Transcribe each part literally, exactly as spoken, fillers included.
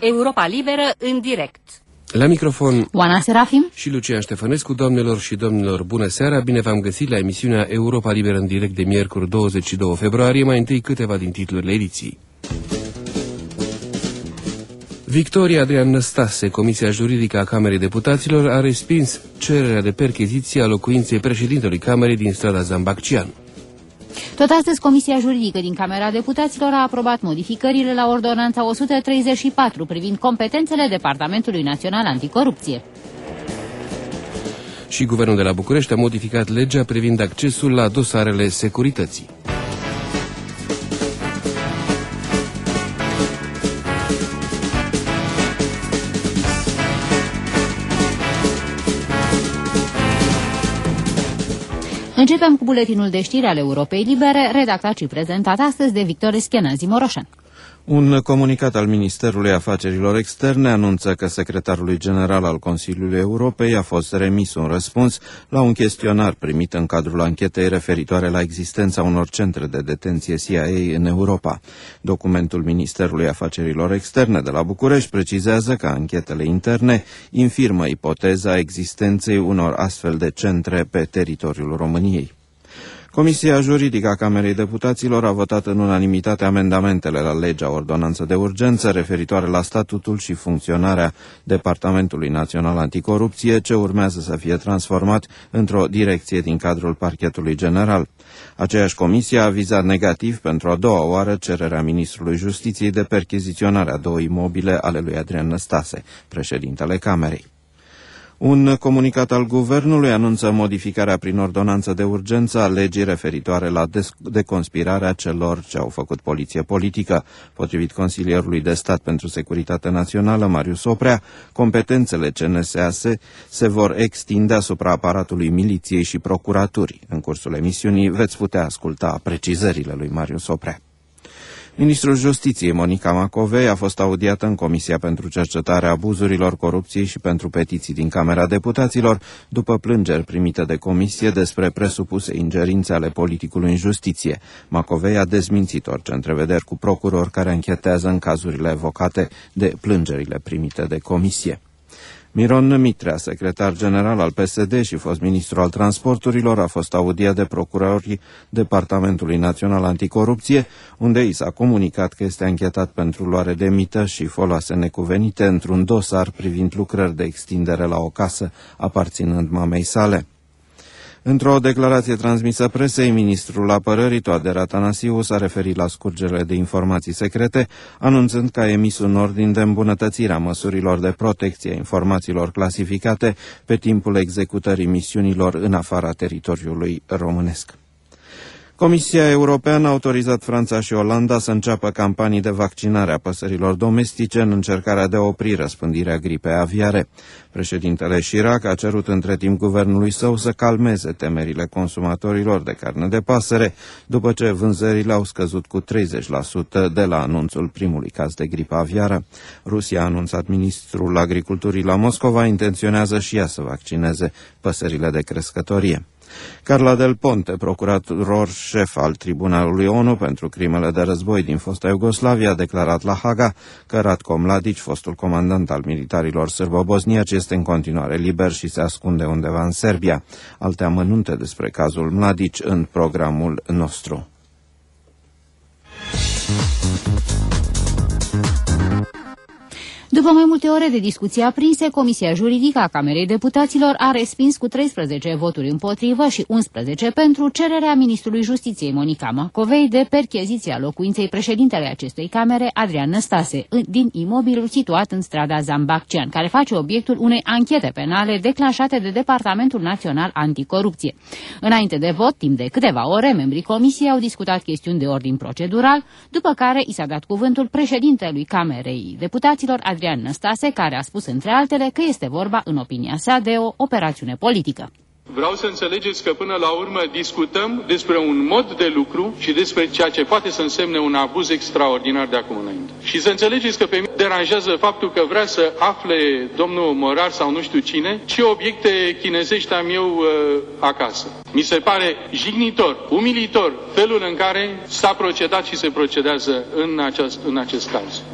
Europa Liberă în direct. La microfon Oana Serafim și Lucian Ștefănescu. Doamnelor și domnilor, bună seara, bine v-am găsit la emisiunea Europa Liberă în direct de miercuri douăzeci și doi februarie. Mai întâi câteva din titlurile ediției. Victoria Adrian Năstase, Comisia Juridică a Camerei Deputaților, a respins cererea de percheziție a locuinței președintelui Camerei din strada Zambaccian. Tot astăzi, Comisia Juridică din Camera Deputaților a aprobat modificările la Ordonanța o sută treizeci și patru privind competențele Departamentului Național Anticorupție. Și Guvernul de la București a modificat legea privind accesul la dosarele securității. Începem cu buletinul de știri al Europei Libere, redactat și prezentat astăzi de Victor Eschenazi Moroșan. Un comunicat al Ministerului Afacerilor Externe anunță că secretarului general al Consiliului Europei a fost remis un răspuns la un chestionar primit în cadrul anchetei referitoare la existența unor centre de detenție C I A în Europa. Documentul Ministerului Afacerilor Externe de la București precizează că anchetele interne infirmă ipoteza existenței unor astfel de centre pe teritoriul României. Comisia Juridică a Camerei Deputaților a votat în unanimitate amendamentele la legea ordonanță de urgență referitoare la statutul și funcționarea Departamentului Național Anticorupție, ce urmează să fie transformat într-o direcție din cadrul Parchetului General. Aceeași comisie a avizat negativ pentru a doua oară cererea Ministrului Justiției de percheziționare a două imobile ale lui Adrian Năstase, președintele Camerei. Un comunicat al Guvernului anunță modificarea prin ordonanță de urgență a legii referitoare la deconspirarea celor ce au făcut poliție politică. Potrivit consilierului de stat pentru securitate națională, Marius Oprea, competențele C N S A S se vor extinde asupra aparatului miliției și procuraturii. În cursul emisiunii veți putea asculta precizările lui Marius Oprea. Ministrul Justiției, Monica Macovei, a fost audiată în Comisia pentru Cercetarea Abuzurilor, Corupției și pentru Petiții din Camera Deputaților, după plângeri primite de comisie despre presupuse ingerințe ale politicului în justiție. Macovei a dezmințit orice întrevederi cu procurori care anchetează în cazurile evocate de plângerile primite de comisie. Miron Mitrea, secretar general al P S D și fost ministru al transporturilor, a fost audiat de procurorii Departamentului Național Anticorupție, unde i s-a comunicat că este anchetat pentru luare de mită și foloase necuvenite într-un dosar privind lucrări de extindere la o casă aparținând mamei sale. Într-o declarație transmisă presei, ministrul apărării, Toader Atanasiu, s-a referit la scurgerile de informații secrete, anunțând că a emis un ordin de îmbunătățire a măsurilor de protecție a informațiilor clasificate pe timpul executării misiunilor în afara teritoriului românesc. Comisia Europeană a autorizat Franța și Olanda să înceapă campanii de vaccinare a păsărilor domestice în încercarea de a opri răspândirea gripei aviare. Președintele Chirac a cerut între timp guvernului său să calmeze temerile consumatorilor de carne de pasăre, după ce vânzările au scăzut cu treizeci la sută de la anunțul primului caz de gripă aviară. Rusia, a anunțat ministrul agriculturii la Moscova, intenționează și ea să vaccineze păsările de crescătorie. Carla Del Ponte, procurator șef al Tribunalului O N U pentru crimele de război din fosta Iugoslavia, a declarat la Haga că Ratko Mladic, fostul comandant al militarilor sârbo-bosniaci, este în continuare liber și se ascunde undeva în Serbia. Alte amănunte despre cazul Mladic în programul nostru. După mai multe ore de discuții aprinse, Comisia Juridică a Camerei Deputaților a respins cu treisprezece voturi împotrivă și unsprezece pentru cererea Ministrului Justiției, Monica Macovei, de percheziția locuinței președintele acestei camere, Adrian Năstase, din imobilul situat în strada Zambaccian, care face obiectul unei anchete penale declanșate de Departamentul Național Anticorupție. Înainte de vot, timp de câteva ore, membrii Comisiei au discutat chestiuni de ordin procedural, după care i s-a dat cuvântul președintelui Camerei Deputaților, Adrian Adrian Năstase, care a spus între altele că este vorba, în opinia sa, de o operațiune politică. Vreau să înțelegeți că până la urmă discutăm despre un mod de lucru și despre ceea ce poate să însemne un abuz extraordinar de acum înainte. Și să înțelegeți că pe mine deranjează faptul că vrea să afle domnul Morar sau nu știu cine ce obiecte chinezești am eu uh, acasă. Mi se pare jignitor, umilitor felul în care s-a procedat și se procedează în acest, în acest caz.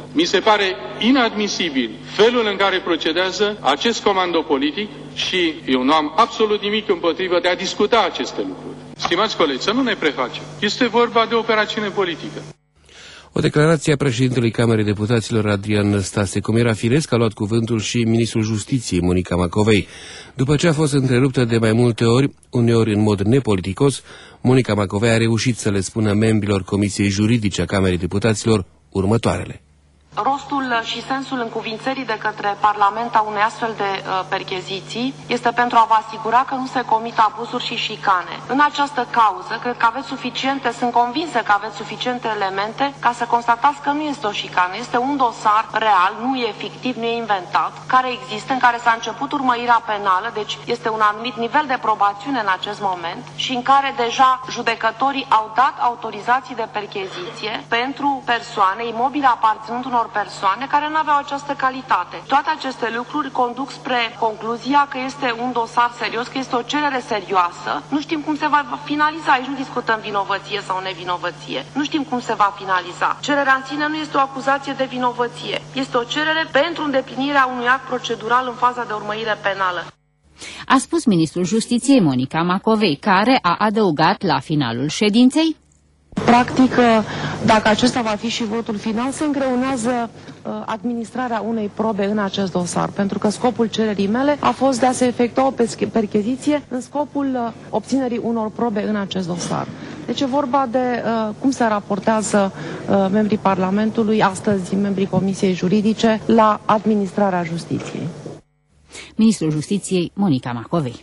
Mi se pare inadmisibil felul în care procedează acest comando politic și eu nu am absolut nimic împotrivă de a discuta aceste lucruri. Stimați colegi, să nu ne prefacem. Este vorba de operațiune politică. O declarație a președintelui Camerei Deputaților, Adrian Năstase. Cum era firesc, a luat cuvântul și ministrul Justiției, Monica Macovei. După ce a fost întreruptă de mai multe ori, uneori în mod nepoliticos, Monica Macovei a reușit să le spună membrilor Comisiei Juridice a Camerei Deputaților următoarele. Rostul și sensul încuvințării de către Parlament a unei astfel de uh, percheziții este pentru a vă asigura că nu se comit abuzuri și șicane. În această cauză, cred că aveți suficiente, sunt convinsă că aveți suficiente elemente ca să constatați că nu este o șicană, este un dosar real, nu e fictiv, nu e inventat, care există, în care s-a început urmărirea penală, deci este un anumit nivel de probațiune în acest moment și în care deja judecătorii au dat autorizații de percheziție pentru persoane imobile aparținând unor persoane care nu aveau această calitate. Toate aceste lucruri conduc spre concluzia că este un dosar serios, că este o cerere serioasă. Nu știm cum se va finaliza, aici nu discutăm vinovăție sau nevinovăție. Nu știm cum se va finaliza. Cererea în sine nu este o acuzație de vinovăție. Este o cerere pentru îndeplinirea unui act procedural în faza de urmărire penală. A spus ministrul Justiției, Monica Macovei, care a adăugat la finalul ședinței: practic, dacă acesta va fi și votul final, se îngreunează uh, administrarea unei probe în acest dosar, pentru că scopul cererii mele a fost de a se efectua o percheziție în scopul uh, obținerii unor probe în acest dosar. Deci e vorba de uh, cum se raportează uh, membrii Parlamentului, astăzi membrii Comisiei Juridice, la administrarea justiției. Ministrul Justiției, Monica Macovei.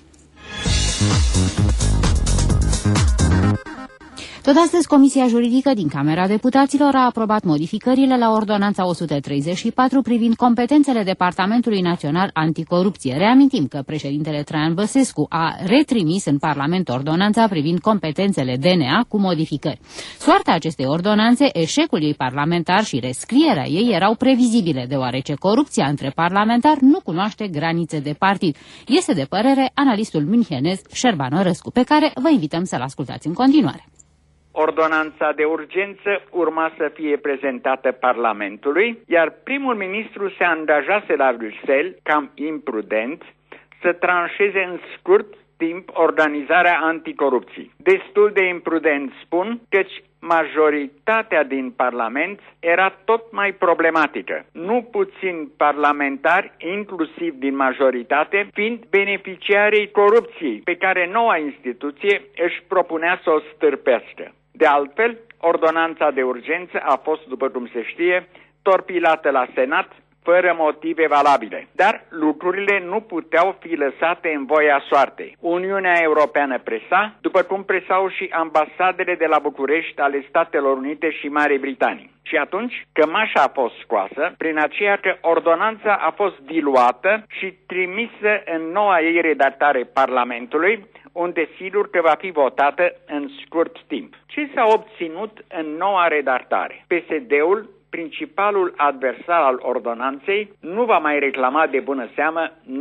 Tot astăzi, Comisia Juridică din Camera Deputaților a aprobat modificările la Ordonanța o sută treizeci și patru privind competențele Departamentului Național Anticorupție. Reamintim că președintele Traian Băsescu a retrimis în Parlament ordonanța privind competențele D N A cu modificări. Soarta acestei ordonanțe, eșecul ei parlamentar și rescrierea ei erau previzibile, deoarece corupția între parlamentari nu cunoaște granițe de partid. Este de părere analistul münchenez Șerban Orăscu, pe care vă invităm să-l ascultați în continuare. Ordonanța de urgență urma să fie prezentată Parlamentului, iar primul ministru se angajase la Bruxelles, cam imprudent, să tranșeze în scurt timp organizarea anticorupției. Destul de imprudent spun, căci majoritatea din Parlament era tot mai problematică. Nu puțini parlamentari, inclusiv din majoritate, fiind beneficiarii corupției, pe care noua instituție își propunea să o stârpească. De altfel, ordonanța de urgență a fost, după cum se știe, torpilată la Senat, fără motive valabile. Dar lucrurile nu puteau fi lăsate în voia soartei. Uniunea Europeană presa, după cum presau și ambasadele de la București ale Statelor Unite și Marii Britanii. Și atunci, cămașa a fost scoasă, prin aceea că ordonanța a fost diluată și trimisă în noua ei redactare Parlamentului, unde sigur că va fi votată în scurt timp. Ce s-a obținut în noua redactare? P S D-ul, principalul adversar al ordonanței, nu va mai reclama de bună seamă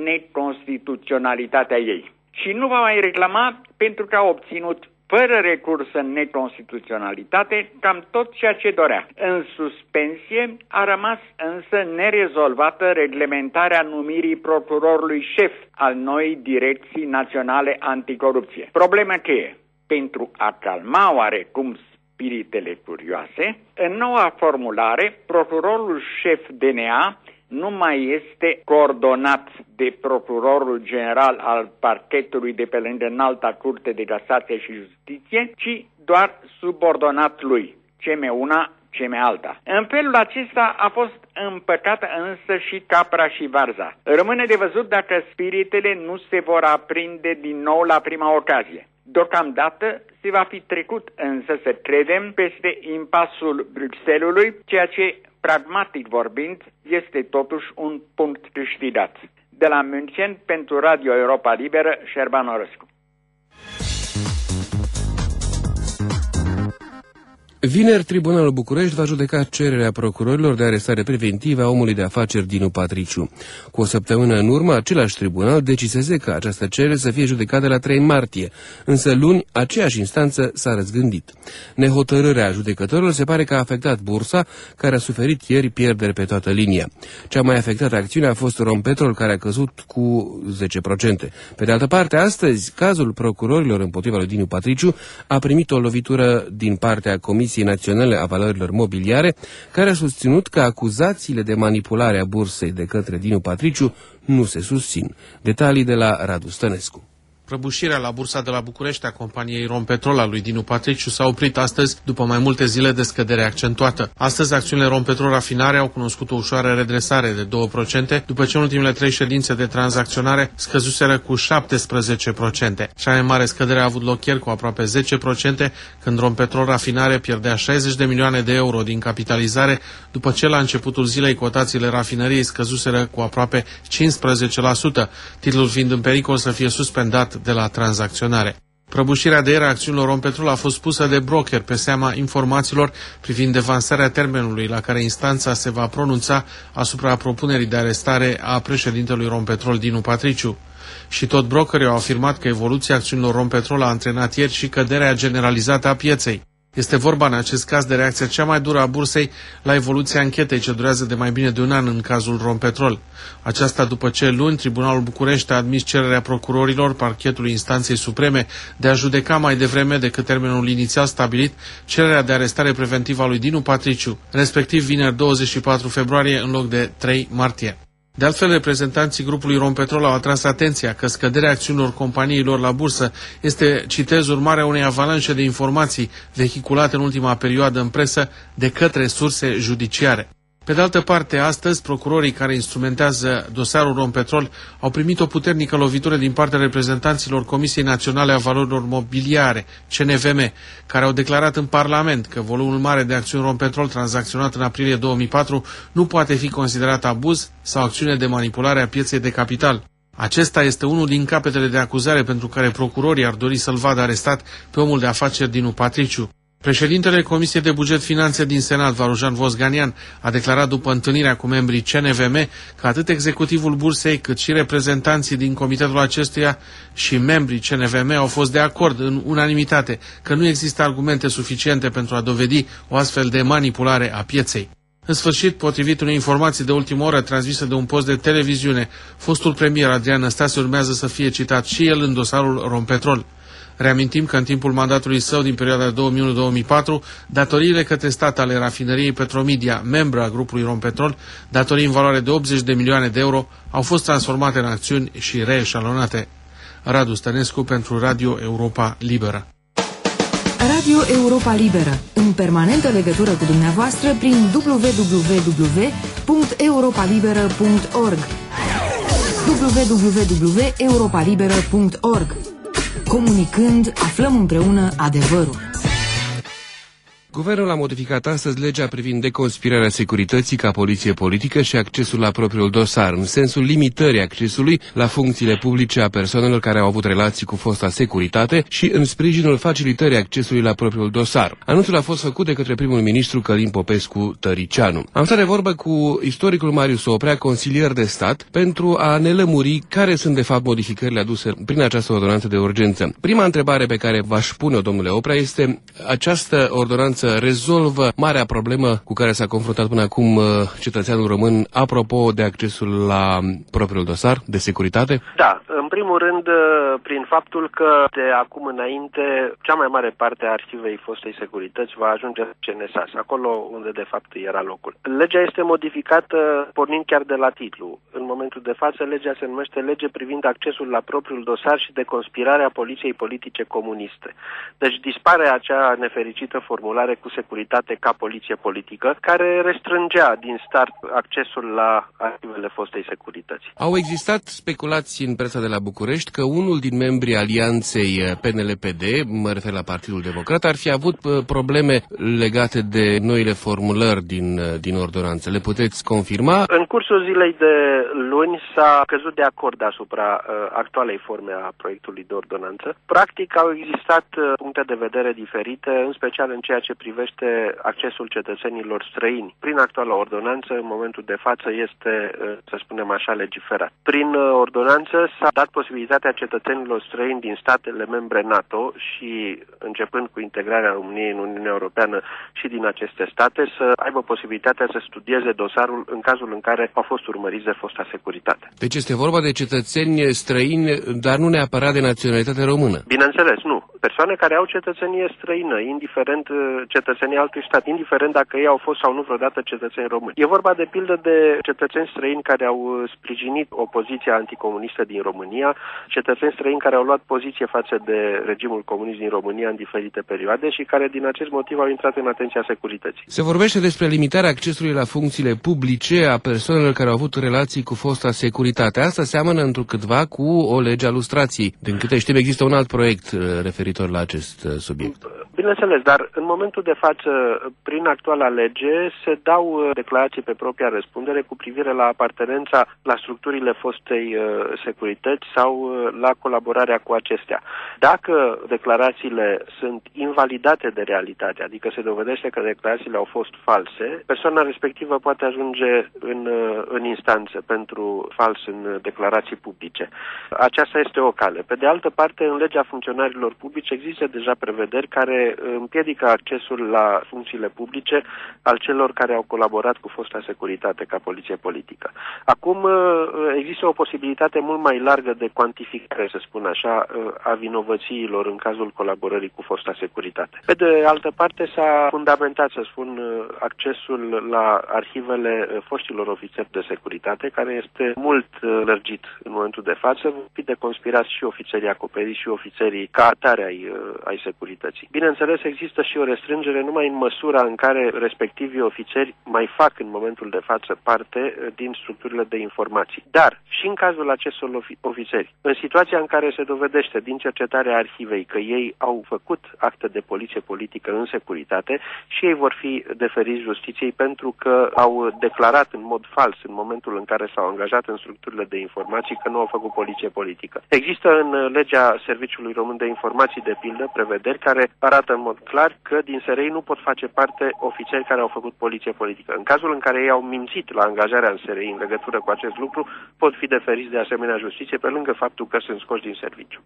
neconstituționalitatea ei. Și nu va mai reclama pentru că a obținut fără recurs în neconstituționalitate cam tot ceea ce dorea. În suspensie a rămas însă nerezolvată reglementarea numirii procurorului șef al noii Direcții Naționale Anticorupție. Problemă cheie. Pentru a calma oarecum spiritele curioase, în noua formulare, procurorul șef D N A nu mai este coordonat de procurorul general al parchetului de pe lângă Înalta Curte de Casație și Justiție, ci doar subordonat lui, C M una, C M alta. În felul acesta a fost împăcată însă și capra și varza. Rămâne de văzut dacă spiritele nu se vor aprinde din nou la prima ocazie. Deocamdată se va fi trecut însă, să credem, peste impasul Bruxellesului, ceea ce, pragmatic vorbind, este totuși un punct câștigat. De la München, pentru Radio Europa Liberă, Șerban Orăscu. Vineri, Tribunalul București va judeca cererea procurorilor de arestare preventivă a omului de afaceri Dinu Patriciu. Cu o săptămână în urmă, același tribunal decisese că această cerere să fie judecată la trei martie, însă luni aceeași instanță s-a răzgândit. Nehotărârea judecătorilor se pare că a afectat bursa, care a suferit ieri pierderi pe toată linia. Cea mai afectată acțiune a fost Rompetrol, care a căzut cu zece la sută. Pe de altă parte, astăzi, cazul procurorilor împotriva lui Dinu Patriciu a primit o lovitură din partea Comisiei Naționale a Valorilor Mobiliare, care a susținut că acuzațiile de manipulare a bursei de către Dinu Patriciu nu se susțin. Detalii de la Radu Stănescu. Prăbușirea la bursa de la București a companiei Rompetrol a lui Dinu Patriciu s-a oprit astăzi după mai multe zile de scădere accentuată. Astăzi, acțiunile Rompetrol Rafinare au cunoscut o ușoară redresare de două la sută, după ce în ultimele trei ședințe de tranzacționare scăzuseră cu șaptesprezece la sută. Cea mai mare scădere a avut loc ieri cu aproape zece la sută, când Rompetrol Rafinare pierdea șaizeci de milioane de euro din capitalizare, după ce la începutul zilei cotațiile rafinăriei scăzuseră cu aproape cincisprezece la sută, titlul fiind în pericol să fie suspendat de la tranzacționare. Prăbușirea de ieri a acțiunilor Rompetrol a fost pusă de broker pe seama informațiilor privind devansarea termenului la care instanța se va pronunța asupra propunerii de arestare a președintelui Rompetrol Dinu Patriciu. Și tot brokerii au afirmat că evoluția acțiunilor Rompetrol a antrenat ieri și căderea generalizată a pieței. Este vorba în acest caz de reacția cea mai dură a bursei la evoluția anchetei ce durează de mai bine de un an în cazul Rompetrol. Aceasta după ce luni Tribunalul București a admis cererea procurorilor parchetului Instanței Supreme de a judeca mai devreme decât termenul inițial stabilit cererea de arestare preventivă a lui Dinu Patriciu, respectiv vineri douăzeci și patru februarie în loc de trei martie. De altfel, reprezentanții grupului Rompetrol au atras atenția că scăderea acțiunilor companiilor la bursă este, citez, urmarea unei avalanșe de informații vehiculate în ultima perioadă în presă de către surse judiciare. Pe de altă parte, astăzi, procurorii care instrumentează dosarul Rompetrol au primit o puternică lovitură din partea reprezentanților Comisiei Naționale a Valorilor Mobiliare, C N V M, care au declarat în Parlament că volumul mare de acțiuni Rompetrol tranzacționat în aprilie două mii patru nu poate fi considerat abuz sau acțiune de manipulare a pieței de capital. Acesta este unul din capetele de acuzare pentru care procurorii ar dori să-l vadă arestat pe omul de afaceri Dinu Patriciu. Președintele Comisiei de Buget Finanțe din Senat, Varujan Vosganian, a declarat după întâlnirea cu membrii C N V M că atât executivul bursei cât și reprezentanții din comitetul acestuia și membrii C N V M au fost de acord în unanimitate că nu există argumente suficiente pentru a dovedi o astfel de manipulare a pieței. În sfârșit, potrivit unei informații de ultimă oră transmisă de un post de televiziune, fostul premier Adrian Năstase urmează să fie citat și el în dosarul Rompetrol. Reamintim că în timpul mandatului său din perioada două mii unu două mii patru, datoriile către stat ale rafinăriei Petromedia, membră a grupului Rompetrol, datorii în valoare de optzeci de milioane de euro, au fost transformate în acțiuni și reeșalonate. Radu Stănescu pentru Radio Europa Liberă. Radio Europa Liberă, în permanentă legătură cu dumneavoastră prin w w w punct europa liberă punct org w w w punct europa liberă punct org. Comunicând, aflăm împreună adevărul. Guvernul a modificat astăzi legea privind deconspirarea securității ca poliție politică și accesul la propriul dosar, în sensul limitării accesului la funcțiile publice a persoanelor care au avut relații cu fosta securitate și în sprijinul facilitării accesului la propriul dosar. Anunțul a fost făcut de către primul ministru Călin Popescu Tăricianu. Am stat de vorbă cu istoricul Marius Oprea, consilier de stat, pentru a ne lămuri care sunt de fapt modificările aduse prin această ordonanță de urgență. Prima întrebare pe care v-aș pune-o, domnule Oprea, este: această ordonanță rezolvă marea problemă cu care s-a confruntat până acum cetățeanul român apropo de accesul la propriul dosar de securitate? Da, în primul rând prin faptul că de acum înainte cea mai mare parte a arhivei fostei securități va ajunge la C N S A S, acolo unde de fapt era locul. Legea este modificată pornind chiar de la titlu. În momentul de față legea se numește Lege privind accesul la propriul dosar și deconspirarea poliției politice comuniste. Deci dispare acea nefericită formulare cu securitate ca poliție politică, care restrângea din start accesul la arhivele fostei securități. Au existat speculații în presa de la București că unul din membrii alianței P N L P D, mă refer la Partidul Democrat, ar fi avut probleme legate de noile formulări din, din ordonanță. Le puteți confirma? În cursul zilei de luni s-a căzut de acord asupra uh, actualei forme a proiectului de ordonanță. Practic au existat uh, puncte de vedere diferite, în special în ceea ce privește accesul cetățenilor străini. Prin actuala ordonanță, în momentul de față, este, uh, să spunem așa, legiferat. Prin uh, ordonanță s-a dat posibilitatea cetățenilor străini din statele membre NATO și începând cu integrarea României în Uniunea Europeană și din aceste state să aibă posibilitatea să studieze dosarul în cazul în care au fost urmăriți de fosta securitate. Deci este vorba de cetățeni străini, dar nu neapărat de naționalitate română. Bineînțeles, nu. Persoane care au cetățenie străină, indiferent cetățenia altui stat, indiferent dacă ei au fost sau nu vreodată cetățeni români. E vorba de pildă de cetățeni străini care au sprijinit opoziția anticomunistă din România, cetățeni străini care au luat poziție față de regimul comunist din România în diferite perioade și care din acest motiv au intrat în atenția securității. Se vorbește despre limitarea accesului la funcțiile publice a persoanelor care au avut relații cu fosta securitate. Asta seamănă întrucâtva cu o lege a lustrației. Din câte știm, există un alt proiect referitor la acest subiect. Bineînțeles, dar în momentul de față, prin actuala lege, se dau declarații pe propria răspundere cu privire la apartenența la structurile fostei securități sau la colaborarea cu acestea. Dacă declarațiile sunt invalidate de realitate, adică se dovedește că declarațiile au fost false, persoana respectivă poate ajunge în, în instanță pentru fals în declarații publice. Aceasta este o cale. Pe de altă parte, în legea funcționarilor publici există deja prevederi care împiedică accesul la funcțiile publice al celor care au colaborat cu fosta securitate ca poliție politică. Acum există o posibilitate mult mai largă de cuantificare, să spun așa, a vinovățiilor în cazul colaborării cu fosta securitate. Pe de altă parte s-a fundamentat, să spun, accesul la arhivele foștilor ofițeri de securitate, care este mult lărgit în momentul de față, fi de conspirați și ofițerii acoperiți și ofițerii ca atare ai, ai securității. Bineînțeles, există și o restrângere numai în măsura în care respectivii ofițeri mai fac în momentul de față parte din structurile de informații. Dar și în cazul acestor ofițeri, în situația în care se dovedește din cercetarea arhivei că ei au făcut acte de poliție politică în securitate și ei vor fi deferiți justiției pentru că au declarat în mod fals în momentul în care s-au angajat în structurile de informații că nu au făcut poliție politică. Există în legea Serviciului Român de Informații, de pildă, prevederi care arată în mod clar că din S R I nu pot face parte ofițeri care au făcut poliție politică. În cazul în care ei au mințit la angajarea în S R I în legătură cu acest lucru, pot fi deferiți de asemenea justiție pe lângă faptul că sunt scoși din serviciu.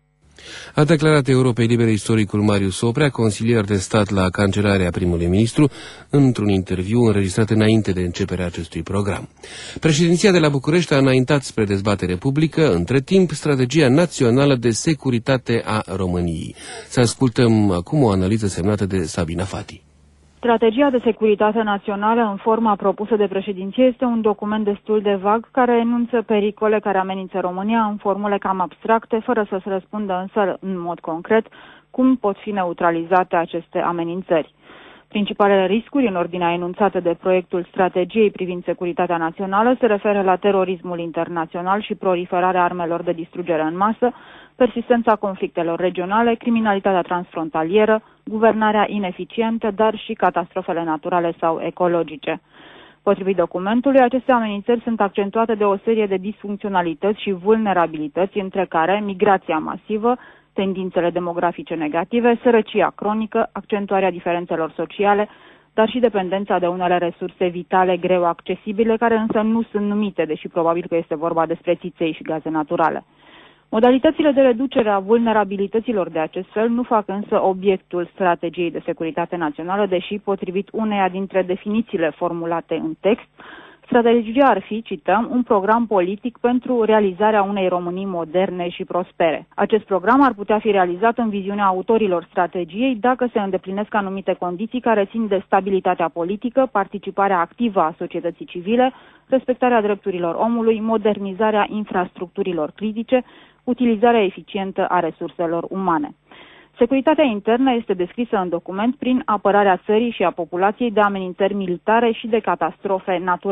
A declarat Europei Libere istoricul Marius Oprea, consilier de stat la Cancelarea primului ministru, într-un interviu înregistrat înainte de începerea acestui program. Președinția de la București a înaintat spre dezbatere publică, între timp, strategia națională de securitate a României. Să ascultăm acum o analiză semnată de Sabina Fati. Strategia de securitate națională în forma propusă de președinție este un document destul de vag care enunță pericole care amenință România în formule cam abstracte, fără să se răspundă însă în mod concret cum pot fi neutralizate aceste amenințări. Principalele riscuri în ordinea enunțată de proiectul strategiei privind securitatea națională se referă la terorismul internațional și proliferarea armelor de distrugere în masă, persistența conflictelor regionale, criminalitatea transfrontalieră, guvernarea ineficientă, dar și catastrofele naturale sau ecologice. Potrivit documentului, aceste amenințări sunt accentuate de o serie de disfuncționalități și vulnerabilități, între care migrația masivă, tendințele demografice negative, sărăcia cronică, accentuarea diferențelor sociale, dar și dependența de unele resurse vitale greu accesibile, care însă nu sunt numite, deși probabil că este vorba despre țiței și gaze naturale. Modalitățile de reducere a vulnerabilităților de acest fel nu fac însă obiectul strategiei de securitate națională, deși, potrivit uneia dintre definițiile formulate în text, strategia ar fi, cităm, un program politic pentru realizarea unei Românii moderne și prospere. Acest program ar putea fi realizat în viziunea autorilor strategiei dacă se îndeplinesc anumite condiții care țin de stabilitatea politică, participarea activă a societății civile, respectarea drepturilor omului, modernizarea infrastructurilor critice, utilizarea eficientă a resurselor umane. Securitatea internă este descrisă în document prin apărarea țării și a populației de amenințări militare și de catastrofe naturale.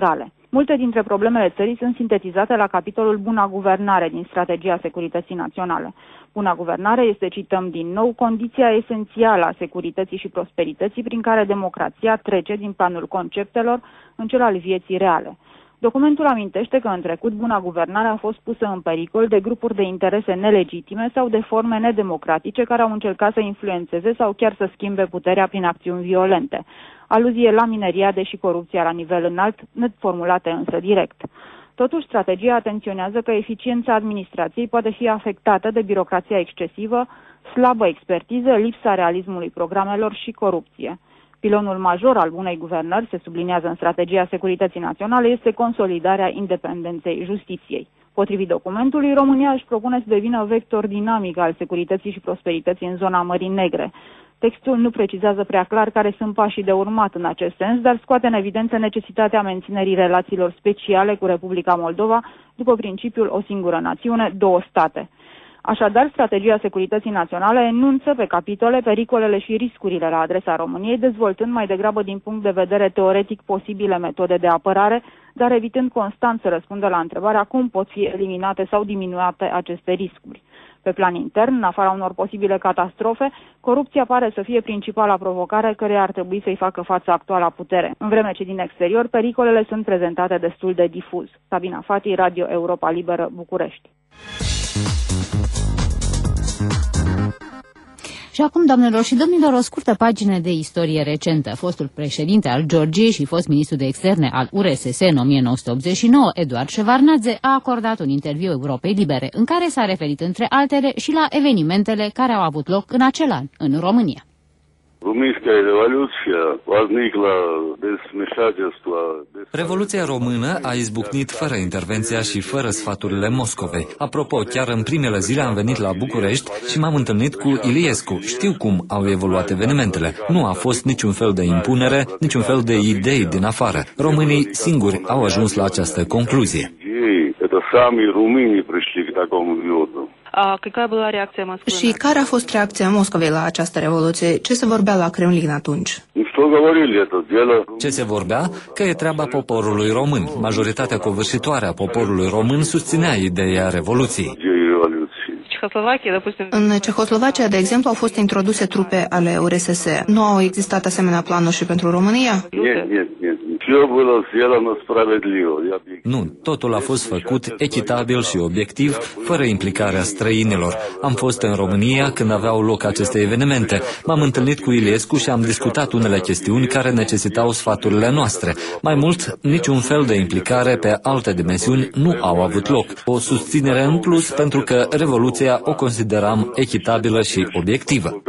Multe dintre problemele țării sunt sintetizate la capitolul Buna Guvernare din Strategia Securității Naționale. Buna guvernare este, cităm din nou, condiția esențială a securității și prosperității prin care democrația trece din planul conceptelor în cel al vieții reale. Documentul amintește că în trecut buna guvernare a fost pusă în pericol de grupuri de interese nelegitime sau de forme nedemocratice care au încercat să influențeze sau chiar să schimbe puterea prin acțiuni violente. Aluzie la mineriade și corupția la nivel înalt, neformulate însă direct. Totuși, strategia atenționează că eficiența administrației poate fi afectată de birocrația excesivă, slabă expertiză, lipsa realismului programelor și corupție. Pilonul major al bunei guvernări, se subliniază în Strategia Securității Naționale, este consolidarea independenței justiției. Potrivit documentului, România își propune să devină vector dinamic al securității și prosperității în zona Mării Negre. Textul nu precizează prea clar care sunt pașii de urmat în acest sens, dar scoate în evidență necesitatea menținerii relațiilor speciale cu Republica Moldova după principiul o singură națiune, două state. Așadar, Strategia Securității Naționale enunță pe capitole pericolele și riscurile la adresa României, dezvoltând mai degrabă din punct de vedere teoretic posibile metode de apărare, dar evitând constant să răspundă la întrebarea cum pot fi eliminate sau diminuate aceste riscuri. Pe plan intern, în afara unor posibile catastrofe, corupția pare să fie principala provocare căreia ar trebui să-i facă față actuala putere, în vreme ce din exterior pericolele sunt prezentate destul de difuz. Sabina Fati, Radio Europa Liberă, București. Și acum, doamnelor și domnilor, o scurtă pagină de istorie recentă. Fostul președinte al Georgiei și fost ministru de externe al U R S S în o mie nouă sute optzeci și nouă, Eduard Shevardnadze, a acordat un interviu Europei Libere, în care s-a referit între altele și la evenimentele care au avut loc în acel an, în România. Revoluția română a izbucnit fără intervenția și fără sfaturile Moscovei. Apropo, chiar în primele zile am venit la București și m-am întâlnit cu Iliescu. Știu cum au evoluat evenimentele. Nu a fost niciun fel de impunere, niciun fel de idei din afară. Românii singuri au ajuns la această concluzie. Și care a fost reacția Moscovei la această revoluție? Ce se vorbea la Kremlin atunci? Ce se vorbea? Că e treaba poporului român. Majoritatea covârșitoare a poporului român susținea ideea revoluției. În Cehoslovacia, de exemplu, au fost introduse trupe ale U R S S. Nu au existat asemenea planuri și pentru România? Nu, totul a fost făcut echitabil și obiectiv, fără implicarea străinilor. Am fost în România când aveau loc aceste evenimente. M-am întâlnit cu Iliescu și am discutat unele chestiuni care necesitau sfaturile noastre. Mai mult, niciun fel de implicare pe alte dimensiuni nu au avut loc. O susținere în plus pentru că revoluția o consideram echitabilă și obiectivă.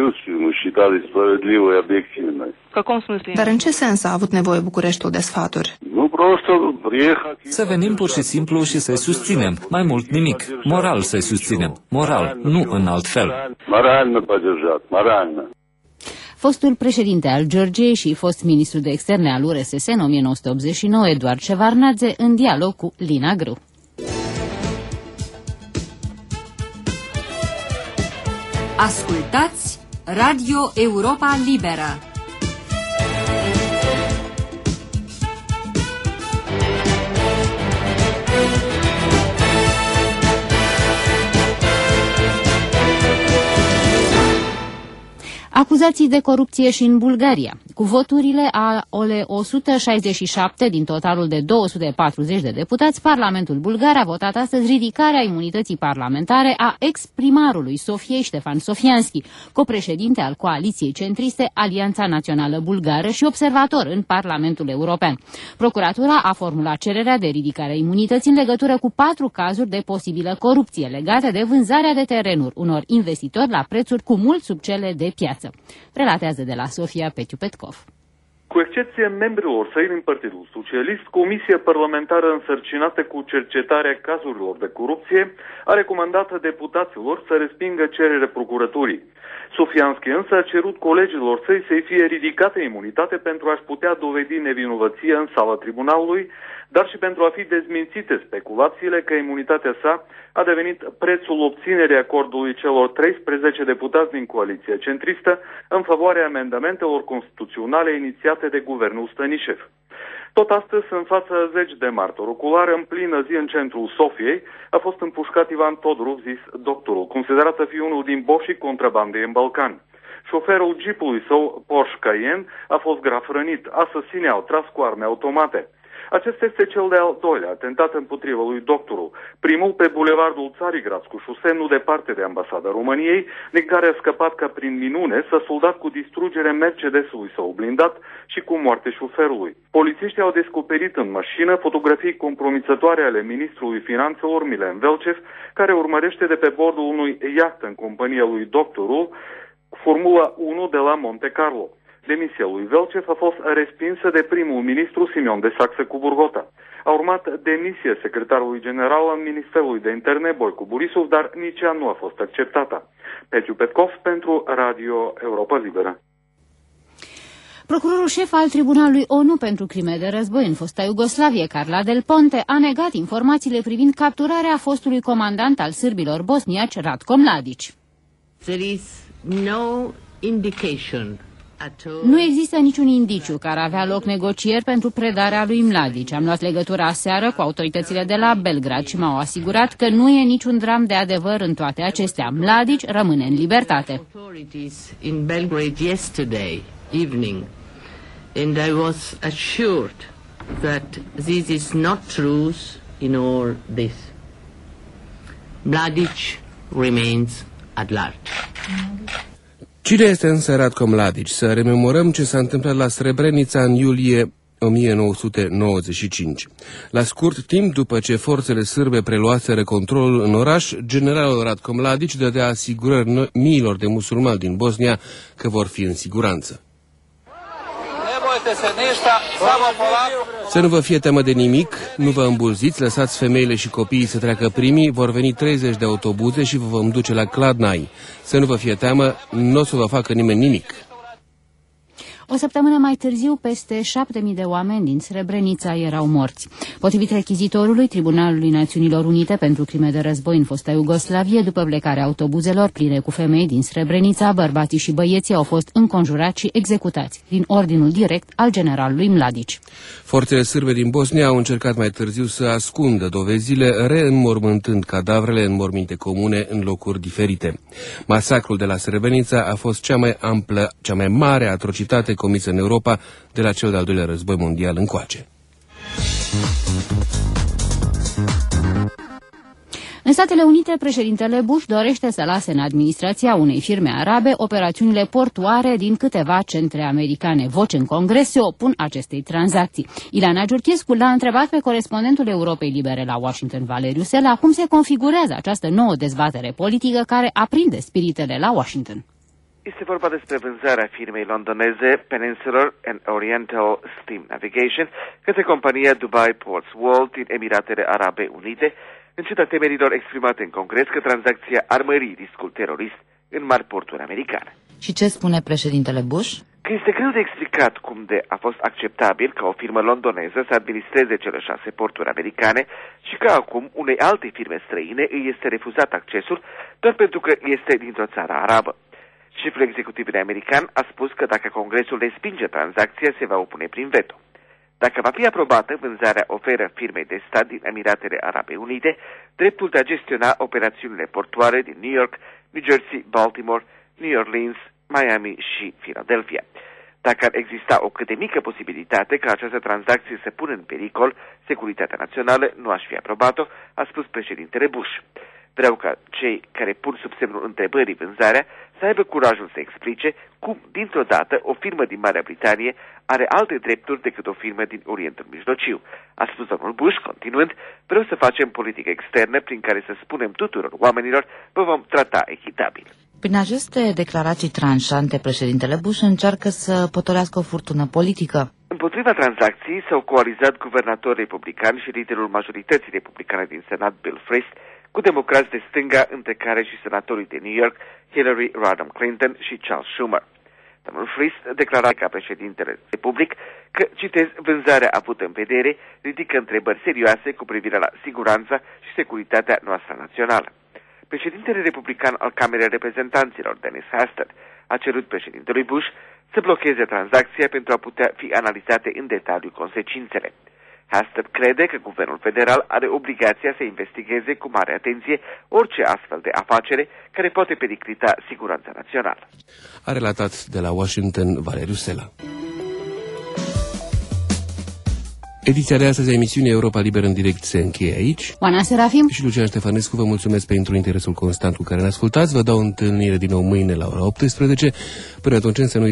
Dar în ce sens a avut nevoie Bucureștiul de sfaturi? Să venim pur și simplu și să-i susținem. Mai mult nimic. Moral să-i susținem. Moral, nu în alt fel. Fostul președinte al Georgiei și fost ministru de externe al U R S S în o mie nouă sute optzeci și nouă, Eduard Shevardnadze, în dialog cu Lina Gru. Ascultați Radio Europa Liberă. Acuzații de corupție și în Bulgaria. Cu voturile a ole o sută șaizeci și șapte din totalul de două sute patruzeci de deputați, Parlamentul bulgar a votat astăzi ridicarea imunității parlamentare a ex-primarului Sofiei Ștefan Sofianski, copreședinte al coaliției centriste Alianța Națională Bulgară și observator în Parlamentul European. Procuratura a formulat cererea de ridicare a imunității în legătură cu patru cazuri de posibilă corupție legate de vânzarea de terenuri unor investitori la prețuri cu mult sub cele de piață. Relatează de la Sofia Petiu Petkov. Cu excepție membrilor săi din Partidul Socialist, Comisia Parlamentară însărcinată cu cercetarea cazurilor de corupție a recomandat deputaților să respingă cererea procuraturii. Sofianski însă a cerut colegilor săi să-i fie ridicată imunitate pentru a-și putea dovedi nevinovăția în sala tribunalului, dar și pentru a fi dezmințite speculațiile că imunitatea sa a devenit prețul obținerii acordului celor treisprezece deputați din coaliția centristă în favoarea amendamentelor constituționale inițiate de guvernul Stănișev. Tot astăzi, în fața zeci de martori oculari, în plină zi în centrul Sofiei, a fost împușcat Ivan Todorov, zis doctorul, considerat să fie unul din boșii contrabandei în Balcani. Șoferul jeepului său, Porsche Cayenne, a fost grav rănit. Asasinii au tras cu arme automate. Acesta este cel de-al doilea atentat împotriva lui doctorul. Primul pe bulevardul Țarigrad, cu șosea nu departe de ambasada României, din care a scăpat ca prin minune, s-a soldat cu distrugere Mercedesului său blindat și cu moarte șoferului. Polițiștii au descoperit în mașină fotografii compromițătoare ale ministrului finanțelor Milen Velcev, care urmărește de pe bordul unui iaht în compania lui doctorul Formula unu de la Monte Carlo. Demisia lui Velcev a fost respinsă de primul ministru Simeon de Saxe-Coburgota. A urmat demisia secretarului general al Ministerului de Interne Boicu Borisov, dar nici ea nu a fost acceptată. Pețiu Petkov pentru Radio Europa Liberă. Procurorul șef al Tribunalului O N U pentru crime de război în fosta Iugoslavie, Carla Del Ponte, a negat informațiile privind capturarea fostului comandant al sârbilor bosniaci, Ratko Mladic. There is no indication. Nu există niciun indiciu că ar avea loc negocieri pentru predarea lui Mladic. Am luat legătura aseară cu autoritățile de la Belgrad și m-au asigurat că nu e niciun dram de adevăr în toate acestea. Mladic rămâne în libertate. In Belgrade yesterday evening, and I was assured that this is not truth in all this. Mladic remains at large. Cine este însă Ratko Mladic? Să rememorăm ce s-a întâmplat la Srebrenica în iulie o mie nouă sute nouăzeci și cinci. La scurt timp după ce forțele sârbe preluaseră controlul în oraș, generalul Ratko Mladic dădea asigurări miilor de musulmani din Bosnia că vor fi în siguranță. Să nu vă fie teamă de nimic, nu vă îmbulziți, lăsați femeile și copiii să treacă primii, vor veni treizeci de autobuze și vă vom duce la Kladnai. Să nu vă fie teamă, nu o să vă facă nimeni nimic. O săptămână mai târziu, peste șapte mii de oameni din Srebrenica erau morți. Potrivit rechizitorului Tribunalului Națiunilor Unite pentru crime de război în fosta Iugoslavie, după plecarea autobuzelor pline cu femei din Srebrenica, bărbații și băieții au fost înconjurați și executați, din ordinul direct al generalului Mladic. Forțele sârbe din Bosnia au încercat mai târziu să ascundă dovezile, reînmormântând cadavrele în morminte comune în locuri diferite. Masacrul de la Srebrenica a fost cea mai amplă, cea mai mare atrocitate comisă în Europa de la cel de-al doilea război mondial încoace. În Statele Unite, președintele Bush dorește să lase în administrația unei firme arabe operațiunile portuare din câteva centre americane. Voci în Congres se opun acestei tranzacții. Ileana Giurchescu l-a întrebat pe corespondentul Europei Libere la Washington, Valeriu Sela, cum se configurează această nouă dezbatere politică care aprinde spiritele la Washington. Este vorba despre vânzarea firmei londoneze Peninsular and Oriental Steam Navigation către compania Dubai Ports World din Emiratele Arabe Unite, în ciuda temerilor exprimate în Congres că tranzacția ar mări riscul terorist în mari porturi americane. Și ce spune președintele Bush? Că este greu de explicat cum de a fost acceptabil ca o firmă londoneză să administreze cele șase porturi americane și că acum unei alte firme străine îi este refuzat accesul doar pentru că este dintr-o țară arabă. Șeful executivului american a spus că dacă Congresul respinge tranzacția, se va opune prin veto. Dacă va fi aprobată, vânzarea oferă firmei de stat din Emiratele Arabe Unite dreptul de a gestiona operațiunile portoare din New York, New Jersey, Baltimore, New Orleans, Miami și Philadelphia. Dacă ar exista o cât de mică posibilitate ca această tranzacție să pună în pericol securitatea națională, nu aș fi aprobat-o, a spus președintele Bush. Vreau ca cei care pun sub semnul întrebării vânzarea să aibă curajul să explice cum, dintr-o dată, o firmă din Marea Britanie are alte drepturi decât o firmă din Orientul Mijlociu. A spus domnul Bush, continuând, vreau să facem politică externă prin care să spunem tuturor oamenilor, vă vom trata echitabil. Prin aceste declarații tranșante, președintele Bush încearcă să potolească o furtună politică. Împotriva tranzacției s-au coalizat guvernatori republicani și liderul majorității republicane din Senat, Bill Frist, cu democrați de stânga, între care și senatorii de New York, Hillary Rodham Clinton și Charles Schumer. Domnul Frist declara ca președintele republic că, citez, vânzarea avută în vedere ridică întrebări serioase cu privire la siguranța și securitatea noastră națională. Președintele republican al Camerei Reprezentanților, Dennis Hastert, A cerut președintelui Bush să blocheze tranzacția pentru a putea fi analizate în detaliu consecințele. Hastert crede că guvernul federal are obligația să investigheze cu mare atenție orice astfel de afacere care poate periclita siguranța națională. A relatat de la Washington Valeriu Sela. Ediția de astăzi a emisiunii Europa Liberă în direct se încheie aici. Oana Serafim și Lucian Ștefănescu vă mulțumesc pentru interesul constant cu care ne ascultați. Vă dau întâlnire din nou mâine la ora optsprezece. Până atunci să nu